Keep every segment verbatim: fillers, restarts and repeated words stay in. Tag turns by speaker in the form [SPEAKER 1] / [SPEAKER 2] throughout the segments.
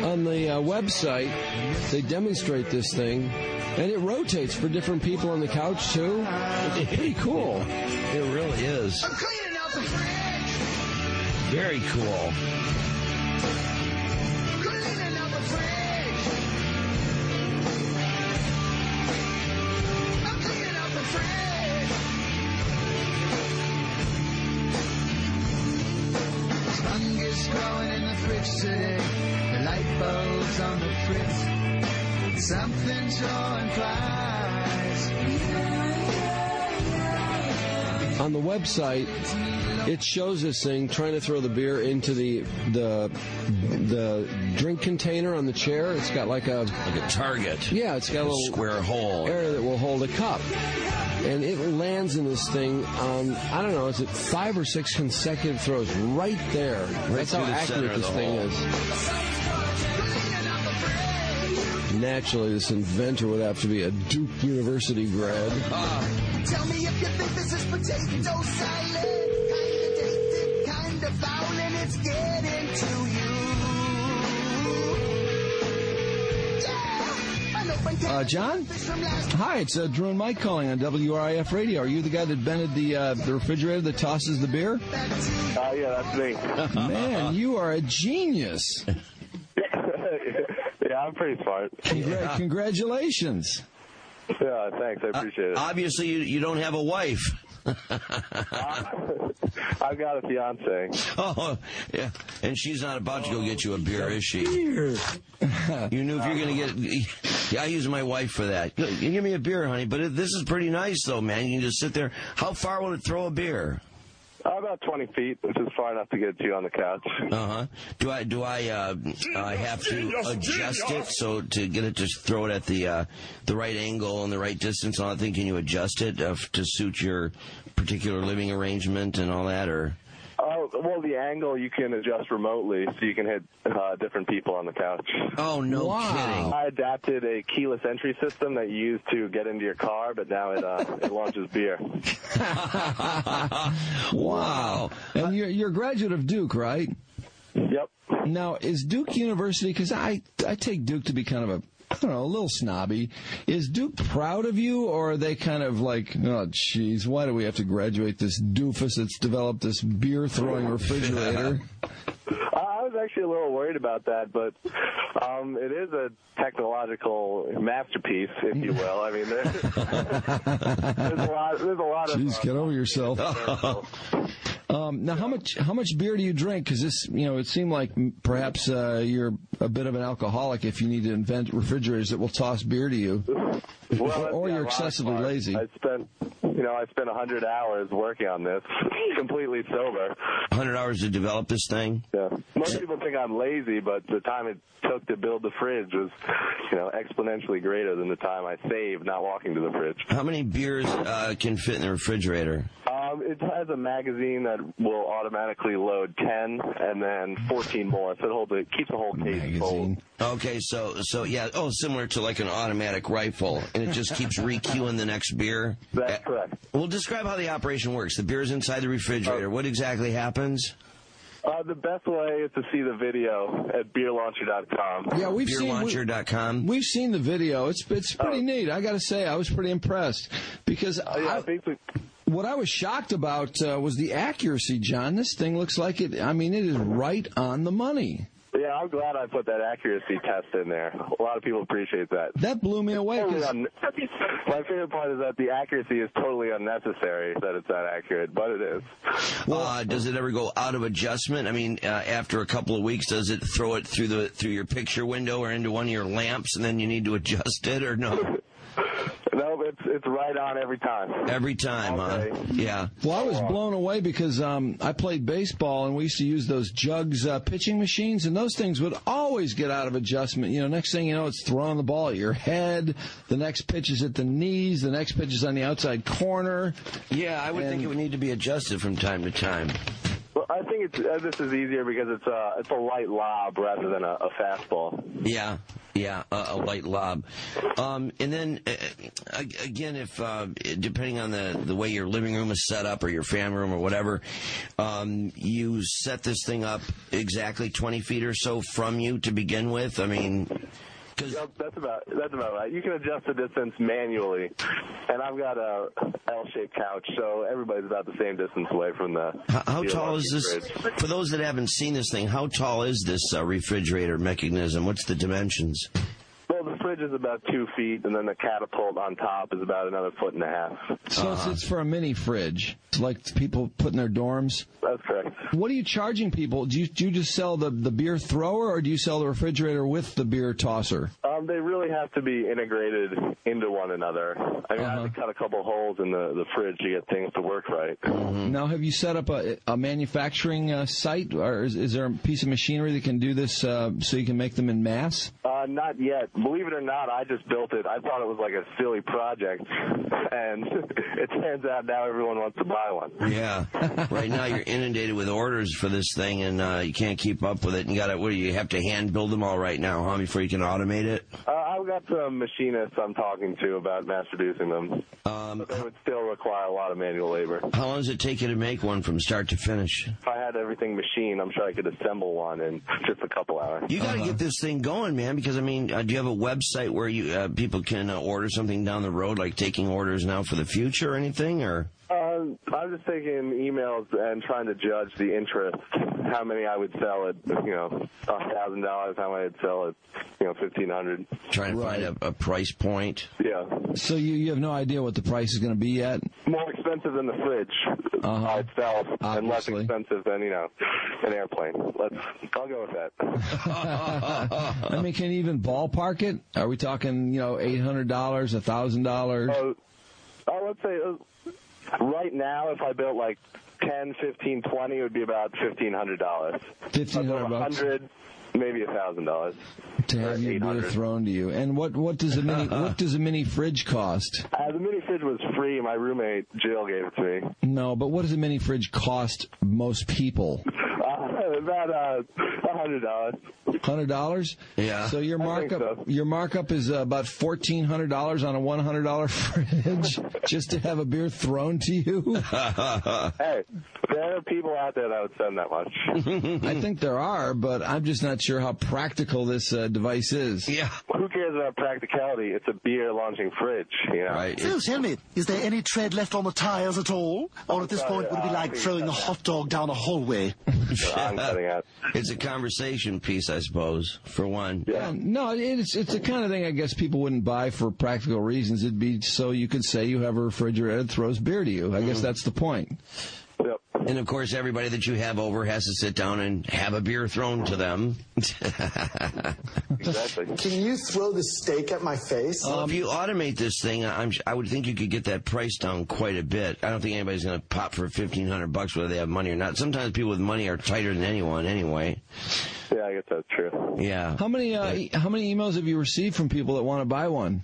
[SPEAKER 1] on the uh, website, they demonstrate this thing, and it rotates for different people on the couch, too. It's pretty cool.
[SPEAKER 2] It really is.
[SPEAKER 3] I'm cleaning out the fridge.
[SPEAKER 2] Very cool.
[SPEAKER 3] Cleaning out the fridge. I'm cleaning out the fridge. Fungus growing in the fridge today. The light bulb's on the fritz. Something showing flies.
[SPEAKER 1] On the website, it shows this thing trying to throw the beer into the the the drink container on the chair. It's got like a
[SPEAKER 2] like a target.
[SPEAKER 1] Yeah, it's got a,
[SPEAKER 2] a
[SPEAKER 1] little
[SPEAKER 2] square hole
[SPEAKER 1] area that will hold a cup, and it lands in this thing on I don't know, is it five or six consecutive throws right there?
[SPEAKER 2] Right
[SPEAKER 1] That's how
[SPEAKER 2] the
[SPEAKER 1] accurate this thing
[SPEAKER 2] hole.
[SPEAKER 1] is. Naturally, this inventor would have to be a Duke University grad.
[SPEAKER 3] Uh. Tell me if you think this is potato salad. Kinda tasted, kinda foul, and it's getting to you. Yeah, an open can
[SPEAKER 4] Uh, John? Hi, it's uh, Drew and Mike calling on W R I F Radio. Are you the guy that invented the uh, the refrigerator that tosses the beer?
[SPEAKER 5] Uh, yeah, that's me.
[SPEAKER 4] Man, you are a genius.
[SPEAKER 5] Yeah, I'm pretty smart.
[SPEAKER 4] Congra-
[SPEAKER 2] Yeah.
[SPEAKER 4] Congratulations.
[SPEAKER 5] Yeah, thanks. I appreciate it.
[SPEAKER 2] Uh, obviously, you, you don't have a wife.
[SPEAKER 5] uh, I've got a fiance.
[SPEAKER 2] Oh, yeah. And she's not about to go get you a beer, is she? You knew if you're going to get... Yeah, I use my wife for that. You give me a beer, honey. But it, this is pretty nice, though, man. You can just sit there. How far will it throw a beer?
[SPEAKER 5] Uh, about twenty feet, which is far enough to get you on the couch.
[SPEAKER 2] Uh-huh. Do I do I uh, I have to adjust it so to get it to throw it at the uh, the right angle and the right distance and all that thing? Can you adjust it uh, to suit your particular living arrangement and all that, or?
[SPEAKER 5] Oh, well, the angle you can adjust remotely, so you can hit uh, different people on the couch.
[SPEAKER 2] Oh, no
[SPEAKER 4] Wow.
[SPEAKER 2] kidding.
[SPEAKER 5] I adapted a keyless entry system that you use to get into your car, but now it uh, it launches beer.
[SPEAKER 2] Wow.
[SPEAKER 4] And you're, you're a graduate of Duke, right?
[SPEAKER 5] Yep.
[SPEAKER 4] Now, is Duke University, because I, I take Duke to be kind of a, I don't know, a little snobby. Is Duke proud of you, or are they kind of like, oh, jeez, why do we have to graduate this doofus that's developed this beer-throwing refrigerator?
[SPEAKER 5] I was actually a little worried about that, but um, it is a technological masterpiece, if you will. I mean, there's, there's a lot. There's a lot of.
[SPEAKER 4] Jeez,
[SPEAKER 5] uh,
[SPEAKER 4] get over yourself. Um, now, how much how much beer do you drink? Because this, you know, it seemed like perhaps uh, you're a bit of an alcoholic if you need to invent refrigerators that will toss beer to you,
[SPEAKER 5] Well,
[SPEAKER 4] or
[SPEAKER 5] yeah,
[SPEAKER 4] you're
[SPEAKER 5] a lot
[SPEAKER 4] excessively
[SPEAKER 5] of fun.
[SPEAKER 4] lazy.
[SPEAKER 5] I spent, you know, I spent a hundred hours working on this, completely sober.
[SPEAKER 2] one hundred hours to develop this thing?
[SPEAKER 5] Yeah. Most people think I'm lazy, but the time it took to build the fridge was, you know, exponentially greater than the time I saved not walking to the fridge.
[SPEAKER 2] How many beers uh, can fit in the refrigerator?
[SPEAKER 5] Um, it has a magazine that will automatically load ten and then fourteen more, so it holds it keeps the whole case full.
[SPEAKER 4] Magazine.
[SPEAKER 2] Okay, so, so yeah, oh, similar to like an automatic rifle, and it just keeps re-queuing the next beer?
[SPEAKER 5] That's
[SPEAKER 2] Uh,
[SPEAKER 5] correct.
[SPEAKER 2] Well, describe how the operation works. The beer's inside the refrigerator. What exactly happens?
[SPEAKER 5] Uh, the best way is to see the video at beer launcher dot com.
[SPEAKER 4] Yeah, we've
[SPEAKER 2] beer
[SPEAKER 4] seen
[SPEAKER 2] launcher dot com?
[SPEAKER 4] we, we've seen the video. It's it's pretty
[SPEAKER 5] Oh.
[SPEAKER 4] neat. I got to say, I was pretty impressed because
[SPEAKER 5] Uh, yeah,
[SPEAKER 4] I,
[SPEAKER 5] basically.
[SPEAKER 4] what I was shocked about uh, was the accuracy, John. This thing looks like it. I mean, it is right on the money.
[SPEAKER 5] Yeah, I'm glad I put that accuracy test in there. A lot of people appreciate that.
[SPEAKER 4] That blew me away.
[SPEAKER 5] Totally
[SPEAKER 4] 'Cause
[SPEAKER 5] un- My favorite part is that the accuracy is totally unnecessary that it's that accurate, but it is.
[SPEAKER 2] uh, does it ever go out of adjustment? I mean, uh, after a couple of weeks, does it throw it through the through your picture window or into one of your lamps, and then you need to adjust it, or no?
[SPEAKER 5] No, it's it's right on every time.
[SPEAKER 2] Every time,
[SPEAKER 5] Okay.
[SPEAKER 2] huh? Yeah.
[SPEAKER 4] Well, I was blown away because um, I played baseball and we used to use those jugs uh, pitching machines, and those things would always get out of adjustment. You know, next thing you know, it's throwing the ball at your head. The next pitch is at the knees. The next pitch is on the outside corner.
[SPEAKER 2] Yeah, I would
[SPEAKER 4] And-
[SPEAKER 2] think it would need to be adjusted from time to time.
[SPEAKER 5] Well, I think it's uh, this is easier because it's a it's a light lob rather than a, a fastball.
[SPEAKER 2] Yeah. Yeah, uh, a light lob. Um, and then, uh, again, if uh, depending on the, the way your living room is set up or your family room or whatever, um, you set this thing up exactly twenty feet or so from you to begin with. I mean...
[SPEAKER 5] Yep, that's about that's about right. You can adjust the distance manually, and I've got a L-shaped couch, so everybody's about the same distance away from the.
[SPEAKER 2] How, how
[SPEAKER 5] the
[SPEAKER 2] tall is this?
[SPEAKER 5] fridge.
[SPEAKER 2] For those that haven't seen this thing, how tall is this uh, refrigerator mechanism? What's the dimensions?
[SPEAKER 5] Well, the fridge is about two feet, and then the catapult on top is about another foot and a half.
[SPEAKER 4] So
[SPEAKER 2] Uh-huh.
[SPEAKER 4] it's, it's for a mini fridge. It's like people put in their dorms.
[SPEAKER 5] That's correct.
[SPEAKER 4] What are you charging people? Do you, do you just sell the, the beer thrower, or do you sell the refrigerator with the beer tosser?
[SPEAKER 5] Um, they really have to be integrated into one another. I mean, I
[SPEAKER 4] Uh-huh.
[SPEAKER 5] have to cut a couple holes in the, the fridge to get things to work right.
[SPEAKER 4] Now, have you set up a, a manufacturing uh, site, or is, is there a piece of machinery that can do this uh, so you can make them in mass?
[SPEAKER 5] Uh, not yet. Believe it or not, I just built it. I thought it was like a silly project, and it turns out now everyone wants to buy one.
[SPEAKER 2] Yeah. Right now you're inundated with orders for this thing, and uh, you can't keep up with it. And you got to, what do you have to hand build them all right now, huh, before you can automate it?
[SPEAKER 5] Uh, I've got some machinists I'm talking to about mass producing them.
[SPEAKER 2] Um,
[SPEAKER 5] But they would still require a lot of manual labor.
[SPEAKER 2] how long does it take you to make one from start to finish?
[SPEAKER 5] If I had everything machined, I'm sure I could assemble one in just a couple hours.
[SPEAKER 2] You got to
[SPEAKER 4] Uh-huh.
[SPEAKER 2] get this thing going, man, because, I mean, uh, do you have a website where you uh, people can uh, order something down the road, like taking orders now for the future or anything, or?
[SPEAKER 5] Uh, I'm just taking emails and trying to judge the interest, how many I would sell at, you know, one thousand dollars, how many I'd sell at, you know, fifteen hundred dollars.
[SPEAKER 2] Trying to
[SPEAKER 4] Right.
[SPEAKER 2] find a, a price point.
[SPEAKER 5] Yeah.
[SPEAKER 4] So you, you have no idea what the price is going to be yet?
[SPEAKER 5] More expensive than the fridge
[SPEAKER 4] Uh-huh.
[SPEAKER 5] itself, and less
[SPEAKER 4] Obviously.
[SPEAKER 5] expensive than, you know, an airplane. Let's, I'll go with that.
[SPEAKER 4] I mean, can you even ballpark it? Are we talking, you know, eight hundred dollars, one thousand dollars?
[SPEAKER 5] So, uh, let's say, uh, right now, if I built like ten, fifteen, twenty, it would be about fifteen hundred dollars.
[SPEAKER 4] fifteen hundred bucks
[SPEAKER 5] one hundred, maybe one thousand dollars.
[SPEAKER 4] to have your beer
[SPEAKER 5] eight hundred.
[SPEAKER 4] thrown to you. And what, what does a mini what does a mini fridge cost?
[SPEAKER 5] Uh, the mini fridge was free. My roommate, Jill, gave it to me.
[SPEAKER 4] No, but what does a mini fridge cost most people?
[SPEAKER 5] Uh, about uh, one hundred dollars.
[SPEAKER 4] Hundred dollars?
[SPEAKER 2] Yeah.
[SPEAKER 4] So your
[SPEAKER 5] I think
[SPEAKER 4] markup
[SPEAKER 5] so.
[SPEAKER 4] your markup is uh, about fourteen hundred dollars on a one hundred dollar fridge just to have a beer thrown to you.
[SPEAKER 5] Hey, there are people out there that would spend that much.
[SPEAKER 4] I think there are, but I'm just not sure how practical this uh, device is.
[SPEAKER 2] Yeah.
[SPEAKER 5] Who cares about practicality? It's a beer launching fridge, you know.
[SPEAKER 2] Right.
[SPEAKER 6] So tell me, is there any tread left on the tires at all? Or at this point would it be like throwing a hot dog down a hallway?
[SPEAKER 5] So I'm cutting out.
[SPEAKER 2] It's a conversation piece, I suppose, for one.
[SPEAKER 5] Yeah.
[SPEAKER 4] No, it's it's the kind of thing I guess people wouldn't buy for practical reasons. It'd be so you could say you have a refrigerator that throws beer to you. I guess that's the point.
[SPEAKER 5] Yep.
[SPEAKER 2] And, of course, everybody that you have over has to sit down and have a beer thrown to them.
[SPEAKER 5] Exactly.
[SPEAKER 7] Can you throw the steak at my face?
[SPEAKER 2] Well, if you automate this thing, I'm, I would think you could get that price down quite a bit. I don't think anybody's going to pop for fifteen hundred bucks whether they have money or not. Sometimes people with money are tighter than anyone anyway.
[SPEAKER 5] Yeah, I guess that's true.
[SPEAKER 2] Yeah.
[SPEAKER 4] How many uh, e- how many emails have you received from people that want to buy one?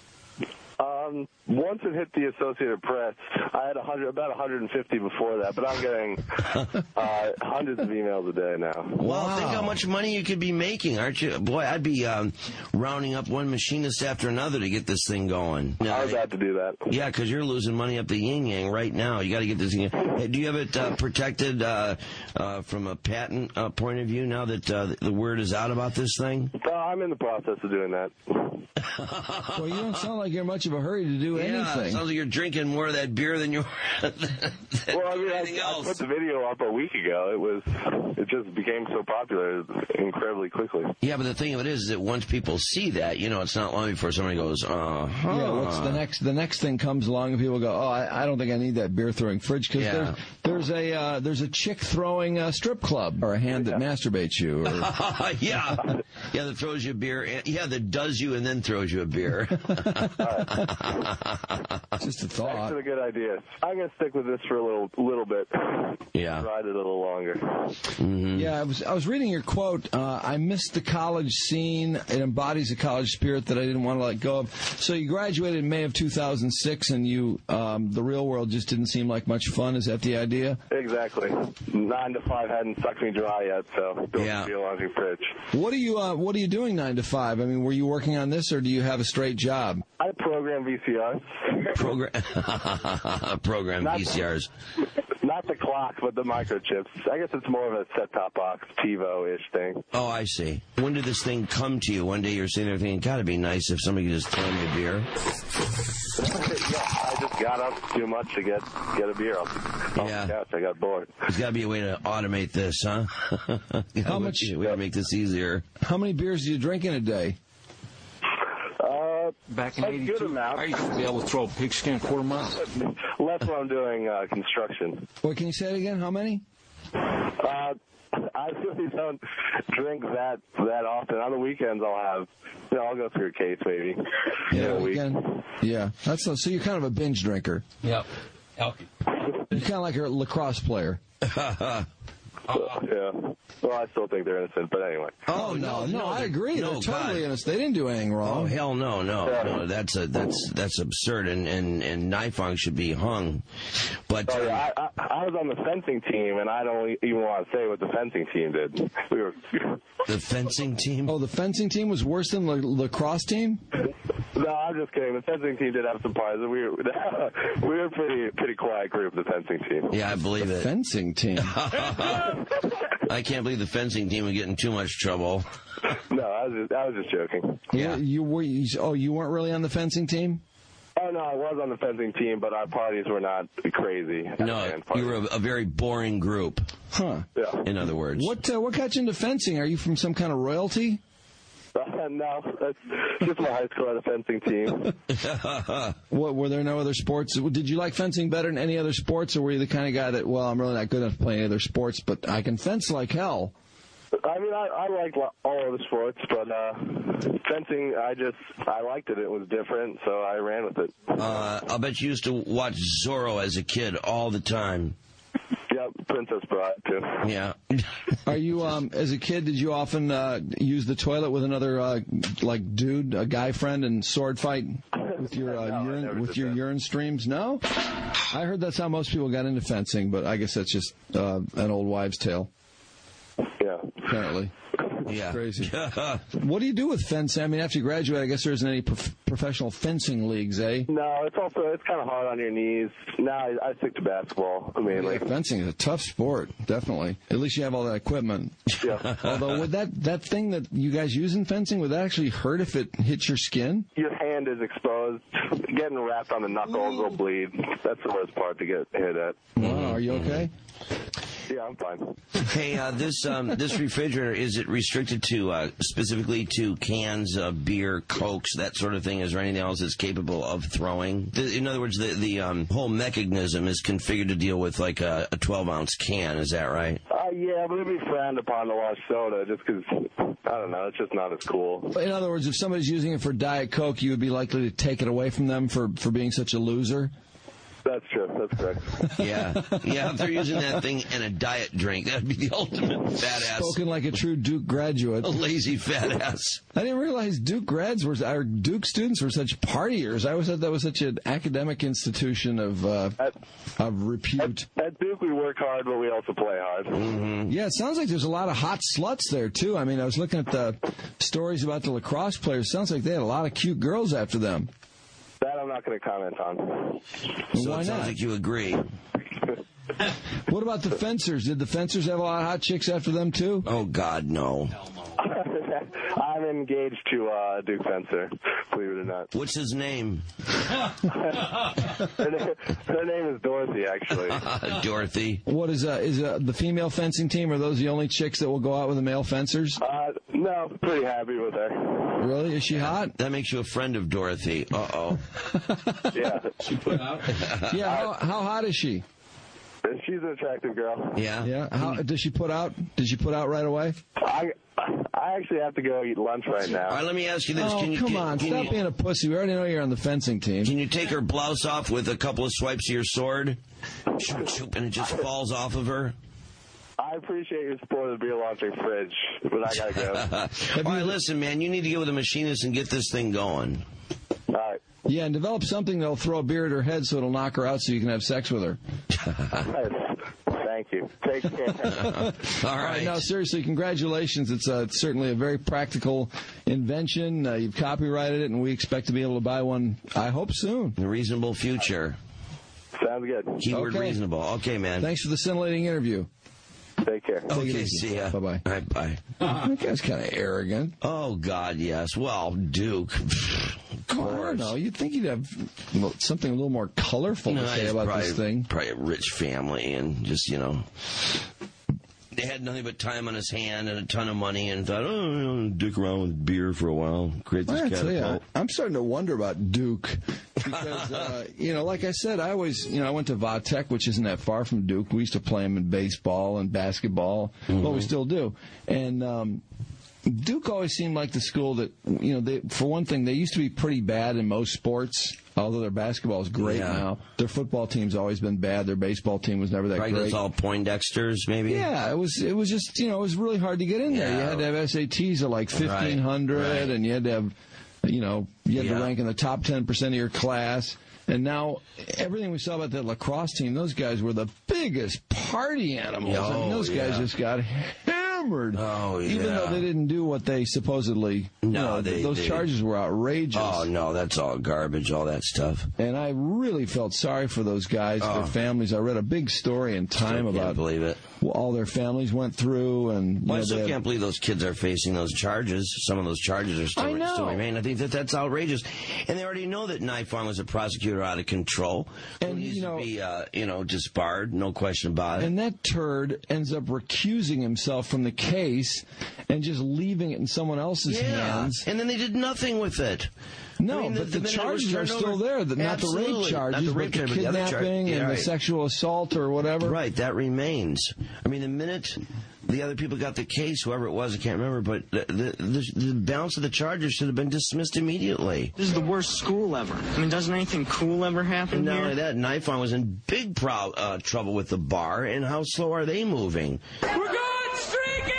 [SPEAKER 5] Um, once it hit the Associated Press, I had a hundred, about one hundred fifty before that, but I'm getting uh, hundreds of emails a day now.
[SPEAKER 2] Well,
[SPEAKER 4] Wow.
[SPEAKER 2] think how much money you could be making, aren't you? Boy, I'd be um, rounding up one machinist after another to get this thing going.
[SPEAKER 5] I was about to do that.
[SPEAKER 2] Yeah, because you're losing money up the yin-yang right now. You got to get this thing. Hey, do you have it uh, protected uh, uh, from a patent uh, point of view now that uh, the word is out about this thing?
[SPEAKER 5] Uh, I'm in the process of doing that.
[SPEAKER 4] Well, you don't sound like you're in much of a hurry to do
[SPEAKER 2] Yeah, it
[SPEAKER 4] anything.
[SPEAKER 2] sounds like you're drinking more of that beer than you're than
[SPEAKER 5] Well, I mean,
[SPEAKER 2] anything
[SPEAKER 5] I, I
[SPEAKER 2] else.
[SPEAKER 5] put the video up a week ago. It was, it just became so popular incredibly quickly.
[SPEAKER 2] Yeah, but the thing of it is, is that once people see that, you know, it's not long before somebody goes, uh-huh.
[SPEAKER 4] Yeah, what's the next? The next thing comes along, and people go, "Oh, I, I don't think I need that beer throwing fridge because
[SPEAKER 2] Yeah.
[SPEAKER 4] there, there's a uh, there's a chick throwing a strip club or a hand that masturbates you." Or,
[SPEAKER 2] yeah. Yeah, that throws you a beer. and- Yeah, that does you and then throws you a beer.
[SPEAKER 4] Just a thought.
[SPEAKER 5] That's a good idea. I'm going to stick with this for a little little bit.
[SPEAKER 2] Yeah.
[SPEAKER 5] Ride it a little longer.
[SPEAKER 2] Mm-hmm.
[SPEAKER 4] Yeah, I was I was reading your quote. Uh, I missed the college scene. It embodies a college spirit that I didn't want to let go of. So you graduated in May of two thousand six, and you um, the real world just didn't seem like much fun. Is that the idea?
[SPEAKER 5] Exactly. Nine to five hadn't sucked me dry yet, so don't
[SPEAKER 2] Yeah.
[SPEAKER 5] feel on your pitch.
[SPEAKER 4] What are you uh, What are you doing nine to five? I mean, were you working on this, or do you have a straight job?
[SPEAKER 5] I program V C Rs.
[SPEAKER 2] Program, program
[SPEAKER 5] Not-
[SPEAKER 2] V C Rs.
[SPEAKER 5] Not the clock, but the microchips. I guess it's more of a set-top box, TiVo-ish thing.
[SPEAKER 2] Oh, I see. When did this thing come to you? One day you're sitting there thinking, gotta be nice if somebody could just throw me a beer.
[SPEAKER 5] Yeah, I just got up too much to get get a beer off, off
[SPEAKER 2] Yeah.
[SPEAKER 5] the couch. I got bored.
[SPEAKER 2] There's gotta be a way to automate this, huh?
[SPEAKER 4] How much-
[SPEAKER 2] We gotta make this easier.
[SPEAKER 4] How many beers do you drink in a day?
[SPEAKER 5] Uh,
[SPEAKER 8] Back in
[SPEAKER 5] a good
[SPEAKER 8] eighty-two,
[SPEAKER 5] amount.
[SPEAKER 8] I used to be able to throw a pigskin quarter month.
[SPEAKER 5] Less when I'm doing uh, construction.
[SPEAKER 4] What can you say it again? How many?
[SPEAKER 5] Uh, I really don't drink that that often. On the weekends, I'll have, you know, I'll go through a case maybe. in a week.
[SPEAKER 4] Again, yeah. That's so. So you're kind of a binge drinker.
[SPEAKER 8] Yep. Elky.
[SPEAKER 4] You're kind of like a lacrosse player.
[SPEAKER 5] So, yeah. Well, I still think they're innocent, but anyway.
[SPEAKER 4] Oh no, no, I agree.
[SPEAKER 2] no,
[SPEAKER 4] They're totally
[SPEAKER 2] God.
[SPEAKER 4] innocent. They didn't do anything
[SPEAKER 2] Oh
[SPEAKER 4] wrong.
[SPEAKER 2] hell no, no, no! That's a that's that's absurd, and and and Nifong should be hung. But
[SPEAKER 5] Oh,
[SPEAKER 2] uh,
[SPEAKER 5] yeah, I, I, I was on the fencing team, and I don't even want to say what the fencing team did. We were.
[SPEAKER 2] the fencing team.
[SPEAKER 4] Oh, the fencing team was worse than the lacrosse team?
[SPEAKER 5] No, I'm just kidding. The fencing team did have some prizes. We were we were a pretty pretty quiet group. The fencing team.
[SPEAKER 2] Yeah, I believe it.
[SPEAKER 4] Fencing team.
[SPEAKER 2] I can't believe the fencing team would get in too much trouble.
[SPEAKER 5] No, I was just, I was just joking.
[SPEAKER 2] Yeah.
[SPEAKER 4] You, you were. You, oh, you weren't really on the fencing team?
[SPEAKER 5] Oh no, I was on the fencing team, but our parties were not crazy.
[SPEAKER 2] No,
[SPEAKER 5] And parties.
[SPEAKER 2] you were a, a very boring group.
[SPEAKER 4] Huh.
[SPEAKER 5] Yeah.
[SPEAKER 2] In other words,
[SPEAKER 4] What uh, What got you into fencing? Are you from some kind of royalty?
[SPEAKER 5] Uh, no, that's just my high school had a fencing team.
[SPEAKER 4] What, were there no other sports? Did you like fencing better than any other sports, or were you the kind of guy that, well, I'm really not good enough to play any other sports, but I can fence like hell?
[SPEAKER 5] I mean, I, I like lo- all of the sports, but uh, fencing, I just I liked it. It was different, so I ran with it.
[SPEAKER 2] uh, I'll bet you used to watch Zorro as a kid all the time.
[SPEAKER 5] Yep, Princess Bride too.
[SPEAKER 2] Yeah.
[SPEAKER 4] Are you, um, as a kid, did you often uh, use the toilet with another, uh, like, dude, a guy friend, and sword fight with your uh,
[SPEAKER 5] No, I
[SPEAKER 4] urine,
[SPEAKER 5] never
[SPEAKER 4] with
[SPEAKER 5] did
[SPEAKER 4] your
[SPEAKER 5] that.
[SPEAKER 4] urine streams? No? I heard that's how most people got into fencing, but I guess that's just uh, an old wives' tale,
[SPEAKER 5] Yeah.
[SPEAKER 4] apparently.
[SPEAKER 2] Yeah.
[SPEAKER 4] Crazy. What do you do with fencing? I mean, after you graduate, I guess there isn't any prof- professional fencing leagues, eh?
[SPEAKER 5] No, it's also it's kind of hard on your knees. Now I, I stick to basketball mainly.
[SPEAKER 4] Yeah, fencing is a tough sport, definitely. At least you have all that equipment.
[SPEAKER 5] Yeah.
[SPEAKER 4] Although, would that, that thing that you guys use in fencing, would that actually hurt if it hits your skin?
[SPEAKER 5] Your hand is exposed. Getting wrapped on the knuckles will bleed. That's the worst part to get hit at.
[SPEAKER 4] Wow, are you okay?
[SPEAKER 5] Yeah, I'm fine.
[SPEAKER 2] Hey, uh, this um, this refrigerator, is it restricted to uh, specifically to cans of beer, Cokes, that sort of thing? Is there anything else that's capable of throwing? The, in other words, the the um, whole mechanism is configured to deal with like a twelve ounce can. Is that right?
[SPEAKER 5] Uh, yeah, but it'd be frowned upon to wash soda just because, I don't know, it's just not as cool.
[SPEAKER 4] In other words, if somebody's using it for Diet Coke, you would be likely to take it away from them for, for being such a loser?
[SPEAKER 5] That's true. That's correct.
[SPEAKER 2] Yeah. Yeah, if they're using that thing in a diet drink, that'd be the ultimate fat ass.
[SPEAKER 4] Spoken like a true Duke graduate.
[SPEAKER 2] A lazy fat ass.
[SPEAKER 4] I didn't realize Duke grads were, or Duke students were such partiers. I always thought that was such an academic institution of uh,
[SPEAKER 5] At,
[SPEAKER 4] of repute.
[SPEAKER 5] at, at Duke, we work hard, but we also play hard.
[SPEAKER 2] Mm-hmm.
[SPEAKER 4] Yeah, it sounds like there's a lot of hot sluts there, too. I mean, I was looking at the stories about the lacrosse players. Sounds like they had a lot of cute girls after them.
[SPEAKER 5] That I'm not going to comment on.
[SPEAKER 2] So
[SPEAKER 4] Why
[SPEAKER 2] it sounds
[SPEAKER 4] not?
[SPEAKER 2] like you agree.
[SPEAKER 4] What about the fencers? Did the fencers have a lot of hot chicks after them, too?
[SPEAKER 2] Oh, God, no.
[SPEAKER 5] I'm engaged to uh, a Duke fencer, believe it or not.
[SPEAKER 2] What's his name?
[SPEAKER 5] Her name, her name is Dorothy, actually.
[SPEAKER 2] Dorothy.
[SPEAKER 4] What is uh, is uh, the female fencing team? Are those the only chicks that will go out with the male fencers?
[SPEAKER 5] Uh, no, pretty happy with her.
[SPEAKER 4] Really? Is she hot?
[SPEAKER 2] That makes you a friend of Dorothy. Uh-oh.
[SPEAKER 5] Yeah.
[SPEAKER 4] Yeah. How, how hot is she?
[SPEAKER 5] She's an attractive girl.
[SPEAKER 2] Yeah?
[SPEAKER 4] Yeah. How does she put out? Did she put out right away?
[SPEAKER 5] I, I I actually have to go eat lunch right now.
[SPEAKER 2] All right, let me ask you this.
[SPEAKER 4] Oh,
[SPEAKER 2] can you,
[SPEAKER 4] come
[SPEAKER 2] can,
[SPEAKER 4] on.
[SPEAKER 2] can
[SPEAKER 4] Stop
[SPEAKER 2] you,
[SPEAKER 4] being a pussy. We already know you're on the fencing team.
[SPEAKER 2] Can you take her blouse off with a couple of swipes of your sword? And it just falls off of her?
[SPEAKER 5] I appreciate your support of the beer launching fridge, but I gotta go.
[SPEAKER 2] All right, listen, man, you need to get with a machinist and get this thing going.
[SPEAKER 5] All right.
[SPEAKER 4] Yeah, and develop something that'll throw a beer at her head so it'll knock her out so you can have sex with her.
[SPEAKER 5] Thank you. Take care.
[SPEAKER 2] All right.
[SPEAKER 4] All right. No, seriously, congratulations. It's, uh, it's certainly a very practical invention. Uh, you've copyrighted it, and we expect to be able to buy one, I hope, soon.
[SPEAKER 2] In a reasonable future.
[SPEAKER 5] Sounds good.
[SPEAKER 2] Keyword
[SPEAKER 4] Okay.
[SPEAKER 2] reasonable. Okay, man.
[SPEAKER 4] Thanks for the scintillating interview.
[SPEAKER 5] Take care.
[SPEAKER 4] Take it
[SPEAKER 2] Okay,
[SPEAKER 4] easy.
[SPEAKER 2] see ya.
[SPEAKER 4] Bye-bye.
[SPEAKER 2] All right, bye.
[SPEAKER 4] That guy's kind of arrogant.
[SPEAKER 2] Oh, God, yes. Well, Duke. Of
[SPEAKER 4] Well, I don't
[SPEAKER 2] course.
[SPEAKER 4] know. You'd think he'd have something a little more colorful
[SPEAKER 2] No,
[SPEAKER 4] to say
[SPEAKER 2] he's
[SPEAKER 4] about
[SPEAKER 2] probably,
[SPEAKER 4] this thing.
[SPEAKER 2] Probably a rich family and just, you know, they had nothing but time on his hand and a ton of money and thought, oh, you know, dick around with beer for a while, create this
[SPEAKER 4] I tell you,
[SPEAKER 2] catapult.
[SPEAKER 4] I- I'm starting to wonder about Duke because, uh, you know, like I said, I always, you know, I went to Vatech, which isn't that far from Duke. We used to play him in baseball and basketball.
[SPEAKER 2] Mm-hmm.
[SPEAKER 4] Well, we still do. And um, Duke always seemed like the school that, you know, they, for one thing, they used to be pretty bad in most sports. Although their basketball is great
[SPEAKER 2] Yeah.
[SPEAKER 4] now, their football team's always been bad. Their baseball team was never that
[SPEAKER 2] Right,
[SPEAKER 4] great.
[SPEAKER 2] it's all Poindexters, maybe?
[SPEAKER 4] Yeah, it was. It was just, you know, it was really hard to get in there.
[SPEAKER 2] Yeah.
[SPEAKER 4] You had to have S A Ts of like fifteen hundred,
[SPEAKER 2] Right, right.
[SPEAKER 4] and you had to have, you know, you had
[SPEAKER 2] Yeah.
[SPEAKER 4] to rank in the top ten percent of your class. And now everything we saw about that lacrosse team, those guys were the biggest party animals. I mean,
[SPEAKER 2] Oh,
[SPEAKER 4] those guys
[SPEAKER 2] yeah.
[SPEAKER 4] just got hammered.
[SPEAKER 2] Oh,
[SPEAKER 4] Even
[SPEAKER 2] yeah.
[SPEAKER 4] though they didn't do what they supposedly.
[SPEAKER 2] No,
[SPEAKER 4] you know,
[SPEAKER 2] they-
[SPEAKER 4] those
[SPEAKER 2] they-
[SPEAKER 4] charges were outrageous.
[SPEAKER 2] Oh, no, that's all garbage, all that stuff.
[SPEAKER 4] And I really felt sorry for those guys,
[SPEAKER 2] Oh.
[SPEAKER 4] their families. I read a big story in Time
[SPEAKER 2] Still can't
[SPEAKER 4] about
[SPEAKER 2] believe it.
[SPEAKER 4] what all their families went through, and you
[SPEAKER 2] Well, I
[SPEAKER 4] know,
[SPEAKER 2] still
[SPEAKER 4] they had-
[SPEAKER 2] can't believe those kids are facing those charges. Some of those charges are still,
[SPEAKER 4] I know.
[SPEAKER 2] still remain. I think that that's outrageous. And they already know that Knife Farm was a prosecutor out of control.
[SPEAKER 4] And,
[SPEAKER 2] who needs
[SPEAKER 4] you know-
[SPEAKER 2] to be, uh, you know, disbarred, no question about it.
[SPEAKER 4] And that turd ends up recusing himself from the case and just leaving it in someone else's
[SPEAKER 2] yeah.
[SPEAKER 4] hands.
[SPEAKER 2] And then they did nothing with it.
[SPEAKER 4] No,
[SPEAKER 2] I mean,
[SPEAKER 4] but the,
[SPEAKER 2] minute it was
[SPEAKER 4] charges are
[SPEAKER 2] turned
[SPEAKER 4] still
[SPEAKER 2] over-
[SPEAKER 4] there. The, not the
[SPEAKER 2] Absolutely.
[SPEAKER 4] rape charges,
[SPEAKER 2] Not the rape
[SPEAKER 4] but the
[SPEAKER 2] charge, but the other charge-
[SPEAKER 4] kidnapping
[SPEAKER 2] yeah,
[SPEAKER 4] and the
[SPEAKER 2] right.
[SPEAKER 4] sexual assault or whatever.
[SPEAKER 2] Right, that remains. I mean, the minute the other people got the case, whoever it was, I can't remember, but the, the, the, the balance of the charges should have been dismissed immediately.
[SPEAKER 9] This is the worst school ever. I mean, doesn't anything cool ever happen
[SPEAKER 2] And not
[SPEAKER 9] here?
[SPEAKER 2] only that, Knife Farm was in big pro- uh, trouble with the bar, and how slow are they moving?
[SPEAKER 10] We're going streaking!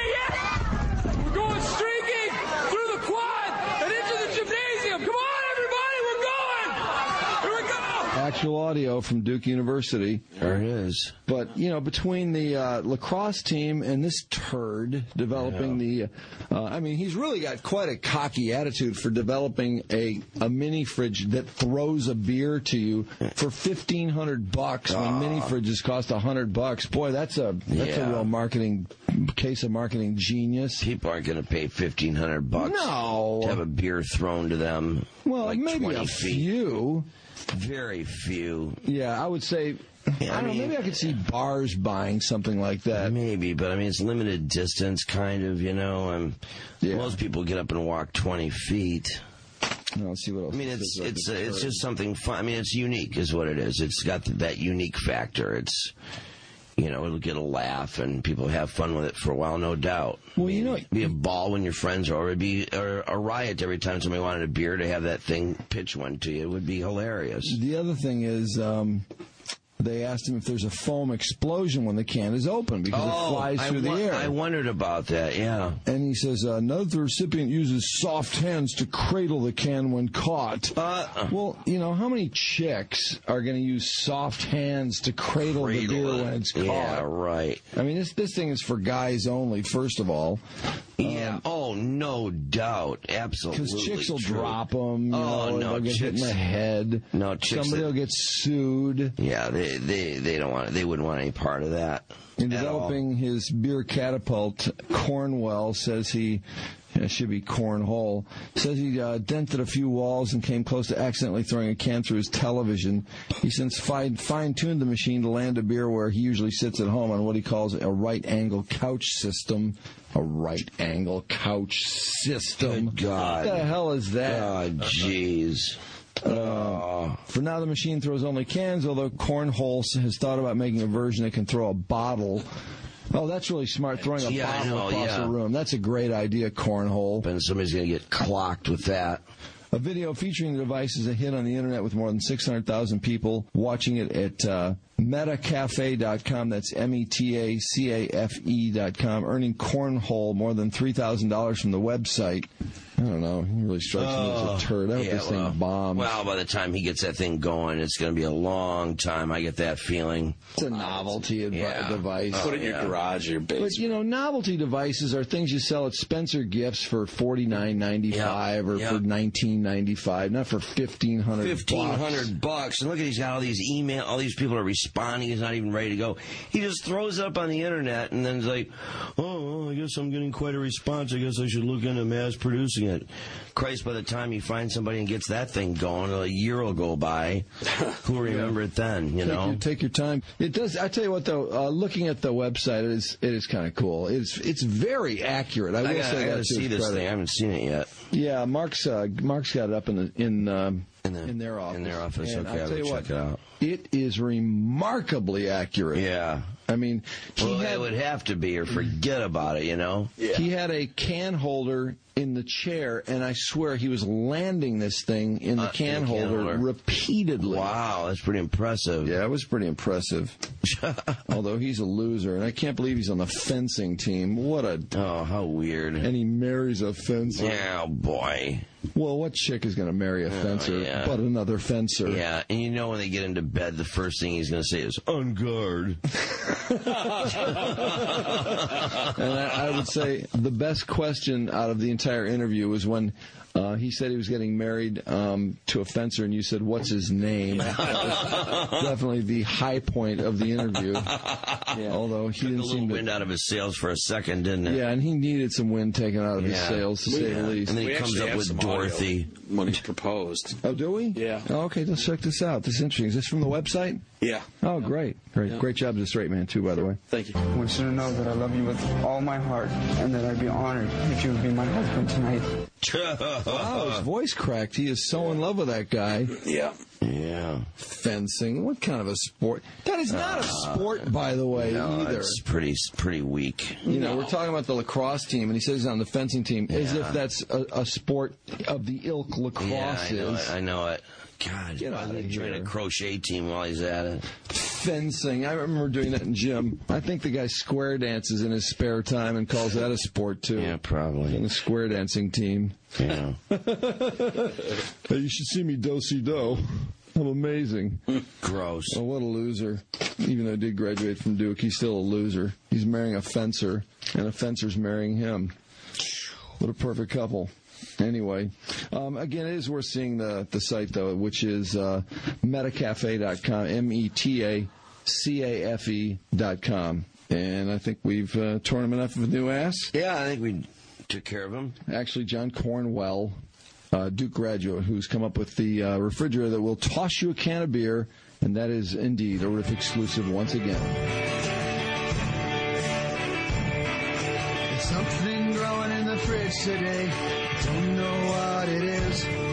[SPEAKER 10] Yeah! We're going streaking through the quad and into the gymnasium. Come on, everybody, we're going! Here we go!
[SPEAKER 4] Actual audio from Duke University.
[SPEAKER 2] There it is.
[SPEAKER 4] But, you know, between the uh, lacrosse team and this turd developing the... Uh, I mean, he's really got quite a cocky attitude for developing a, a mini fridge that throws a beer to you for fifteen hundred bucks when
[SPEAKER 2] Uh,
[SPEAKER 4] mini fridges cost one hundred bucks. Boy, that's a that's
[SPEAKER 2] Yeah.
[SPEAKER 4] a real marketing case of marketing genius.
[SPEAKER 2] People aren't going to pay fifteen hundred bucks
[SPEAKER 4] No.
[SPEAKER 2] to have a beer thrown to them.
[SPEAKER 4] Well,
[SPEAKER 2] like
[SPEAKER 4] maybe
[SPEAKER 2] twenty
[SPEAKER 4] a
[SPEAKER 2] feet.
[SPEAKER 4] few.
[SPEAKER 2] Very few.
[SPEAKER 4] Yeah, I would say...
[SPEAKER 2] Yeah,
[SPEAKER 4] I
[SPEAKER 2] I
[SPEAKER 4] don't know,
[SPEAKER 2] mean-
[SPEAKER 4] maybe I could see bars buying something like that.
[SPEAKER 2] Maybe, but I mean, it's limited distance, kind of, you know. And
[SPEAKER 4] Yeah.
[SPEAKER 2] most people get up and walk twenty feet.
[SPEAKER 4] No, let's see what else.
[SPEAKER 2] I mean,
[SPEAKER 4] it
[SPEAKER 2] it's
[SPEAKER 4] says about
[SPEAKER 2] it's
[SPEAKER 4] the
[SPEAKER 2] uh, it's
[SPEAKER 4] turd.
[SPEAKER 2] just something fun. I mean, it's unique, is what it is. It's got that unique factor. It's, you know, it'll get a laugh and people have fun with it for a while, no doubt.
[SPEAKER 4] Well,
[SPEAKER 2] I mean,
[SPEAKER 4] you know-
[SPEAKER 2] it'd be a ball when your friends are, or it'd be a, a riot every time somebody wanted a beer to have that thing pitch one to you. It would be hilarious.
[SPEAKER 4] The other thing is, um, they asked him if there's a foam explosion when the can is open because it flies
[SPEAKER 2] I
[SPEAKER 4] through
[SPEAKER 2] won-
[SPEAKER 4] the air.
[SPEAKER 2] I wondered about that. Yeah.
[SPEAKER 4] And he says, uh, another recipient uses soft hands to cradle the can when caught.
[SPEAKER 2] Uh,
[SPEAKER 4] well, you know, how many chicks are going to use soft hands to cradle, the beer
[SPEAKER 2] Cradle it.
[SPEAKER 4] when it's caught?
[SPEAKER 2] Yeah, right.
[SPEAKER 4] I mean, this this thing is for guys only, first of all.
[SPEAKER 2] Yeah. oh, no doubt. Absolutely.
[SPEAKER 4] Because chicks will
[SPEAKER 2] true.
[SPEAKER 4] drop them, you
[SPEAKER 2] Oh,
[SPEAKER 4] know,
[SPEAKER 2] no,
[SPEAKER 4] they'll get hit in
[SPEAKER 2] chicks-
[SPEAKER 4] the head.
[SPEAKER 2] No, chicks
[SPEAKER 4] Somebody
[SPEAKER 2] that-
[SPEAKER 4] will get sued.
[SPEAKER 2] Yeah, they, they, they don't want they wouldn't want any part of that.
[SPEAKER 4] In
[SPEAKER 2] at all.
[SPEAKER 4] developing his beer catapult, Cornwell says he, it should be Cornhole, says he uh, dented a few walls and came close to accidentally throwing a can through his television. He since fine, fine-tuned the machine to land a beer where he usually sits at home on what he calls a right-angle couch system. A right-angle couch system.
[SPEAKER 2] Good God.
[SPEAKER 4] What the hell is that?
[SPEAKER 2] Oh, jeez.
[SPEAKER 4] Uh, for now, the machine throws only cans, although Cornhole has thought about making a version that can throw a bottle. Oh, that's really smart, throwing a
[SPEAKER 2] Yeah, I
[SPEAKER 4] bottle
[SPEAKER 2] know,
[SPEAKER 4] across
[SPEAKER 2] yeah.
[SPEAKER 4] the room. That's a great idea, cornhole.
[SPEAKER 2] And somebody's going to get clocked with that.
[SPEAKER 4] A video featuring the device is a hit on the internet with more than six hundred thousand people watching it at uh, metacafe dot com. That's M E T A C A F E dot com, earning Cornhole more than three thousand dollars from the website. I don't know. He really strikes me as a turd. I hope
[SPEAKER 2] Yeah,
[SPEAKER 4] this
[SPEAKER 2] well,
[SPEAKER 4] thing bombs.
[SPEAKER 2] Well, by the time he gets that thing going, it's going to be a long time. I get that feeling.
[SPEAKER 4] It's a novelty advi-
[SPEAKER 2] Yeah.
[SPEAKER 4] device.
[SPEAKER 2] Oh,
[SPEAKER 11] Put it in
[SPEAKER 2] yeah.
[SPEAKER 11] your garage or your basement.
[SPEAKER 4] But, you know, novelty devices are things you sell at Spencer Gifts for forty-nine ninety-five
[SPEAKER 2] Yeah,
[SPEAKER 4] or
[SPEAKER 2] yeah.
[SPEAKER 4] for nineteen ninety-five, not for fifteen hundred bucks.
[SPEAKER 2] Fifteen hundred bucks, and look at he's got all these email. All these people are responding. He's not even ready to go. He just throws it up on the internet, and then is like, "Oh, I guess I'm getting quite a response. I guess I should look into mass producing it." Christ, by the time he finds somebody and gets that thing going, a year will go by. Who will remember it then? You
[SPEAKER 4] take
[SPEAKER 2] know,
[SPEAKER 4] your, take your time. It does. I tell you what, though, uh, looking at the website, it is it is kind of cool. It's it's very accurate. I will
[SPEAKER 2] I gotta,
[SPEAKER 4] say
[SPEAKER 2] I
[SPEAKER 4] that
[SPEAKER 2] gotta
[SPEAKER 4] to
[SPEAKER 2] see
[SPEAKER 4] his
[SPEAKER 2] this
[SPEAKER 4] credit.
[SPEAKER 2] thing. I haven't seen it yet.
[SPEAKER 4] Yeah, Mark's uh, Mark's got it up in the, in um,
[SPEAKER 2] In, the,
[SPEAKER 4] in their office.
[SPEAKER 2] In their office.
[SPEAKER 4] And
[SPEAKER 2] Okay,
[SPEAKER 4] I'll
[SPEAKER 2] I'll
[SPEAKER 4] tell you
[SPEAKER 2] check
[SPEAKER 4] what,
[SPEAKER 2] it out.
[SPEAKER 4] it is remarkably accurate.
[SPEAKER 2] Yeah.
[SPEAKER 4] I mean, he
[SPEAKER 2] Well,
[SPEAKER 4] had,
[SPEAKER 2] it would have to be, or forget about it. You know.
[SPEAKER 4] he had a can holder in the chair, and I swear he was landing this thing in the
[SPEAKER 2] Uh,
[SPEAKER 4] can,
[SPEAKER 2] in the can
[SPEAKER 4] holder,
[SPEAKER 2] holder.
[SPEAKER 4] repeatedly.
[SPEAKER 2] Wow, that's pretty impressive.
[SPEAKER 4] Yeah, it was pretty impressive. Although he's a loser, and I can't believe he's on the fencing team. What a...
[SPEAKER 2] Oh, how weird.
[SPEAKER 4] And he marries a fencer.
[SPEAKER 2] Yeah, boy.
[SPEAKER 4] Well, what chick is going to marry a fencer
[SPEAKER 2] yeah.
[SPEAKER 4] but another fencer?
[SPEAKER 2] Yeah, and you know when they get into bed, the first thing he's going to say is, on guard.
[SPEAKER 4] And I, I would say the best question out of the entire interview was when uh, he said he was getting married um, to a fencer, and you said, "What's his name?" Definitely the high point of the interview. Yeah. Although he
[SPEAKER 2] Took
[SPEAKER 4] didn't
[SPEAKER 2] a little
[SPEAKER 4] seem to.
[SPEAKER 2] wind out of his sails for a second, didn't it?
[SPEAKER 4] Yeah, and he needed some wind taken out of his
[SPEAKER 2] Yeah.
[SPEAKER 4] sails, to say the least.
[SPEAKER 2] And then he
[SPEAKER 11] We
[SPEAKER 2] comes
[SPEAKER 11] actually
[SPEAKER 2] up
[SPEAKER 11] have
[SPEAKER 2] with
[SPEAKER 11] some
[SPEAKER 2] Dorothy.
[SPEAKER 11] audio when he proposed.
[SPEAKER 4] Oh, do we?
[SPEAKER 11] Yeah.
[SPEAKER 4] Oh, okay, let's check this out. This is interesting. Is this from the website?
[SPEAKER 11] Yeah.
[SPEAKER 4] Oh, great. Great. Great job as a straight man, too, by the way.
[SPEAKER 11] Thank you.
[SPEAKER 12] I want you to know that I love you with all my heart and that I'd be honored if you would be my husband tonight.
[SPEAKER 4] Wow, his voice cracked. He is so in love with that guy.
[SPEAKER 11] Yeah.
[SPEAKER 2] Yeah.
[SPEAKER 4] Fencing. What kind of a sport? That is not a sport, by the way,
[SPEAKER 2] No,
[SPEAKER 4] either.
[SPEAKER 2] it's pretty, pretty weak.
[SPEAKER 4] You know, we're talking about the lacrosse team, and he says he's on the fencing team, as
[SPEAKER 2] Yeah.
[SPEAKER 4] if that's a, a sport of the ilk lacrosse
[SPEAKER 2] Yeah, I know
[SPEAKER 4] is.
[SPEAKER 2] it. I know it. God,
[SPEAKER 4] Get out of
[SPEAKER 2] they join a
[SPEAKER 4] here.
[SPEAKER 2] crochet team while he's at it.
[SPEAKER 4] Fencing. I remember doing that in gym. I think the guy square dances in his spare time and calls that a sport, too.
[SPEAKER 2] Yeah, probably.
[SPEAKER 4] In the square dancing team.
[SPEAKER 2] Yeah.
[SPEAKER 4] Hey, you should see me do-si-do. I'm amazing.
[SPEAKER 2] Gross.
[SPEAKER 4] Oh, what a loser. Even though he did graduate from Duke, he's still a loser. He's marrying a fencer, and a fencer's marrying him. What a perfect couple. Anyway, um, again, it is worth seeing the, the site, though, which is uh, metacafe dot com, M E T A C A F E dot com. And I think we've uh, torn him enough of a new ass.
[SPEAKER 2] Yeah, I think we took care of him.
[SPEAKER 4] Actually, John Cornwell, uh, Duke graduate, who's come up with the uh, refrigerator that will toss you a can of beer, and that is indeed a Riff exclusive once again.
[SPEAKER 3] There's something growing in the fridge today. Don't know what it is.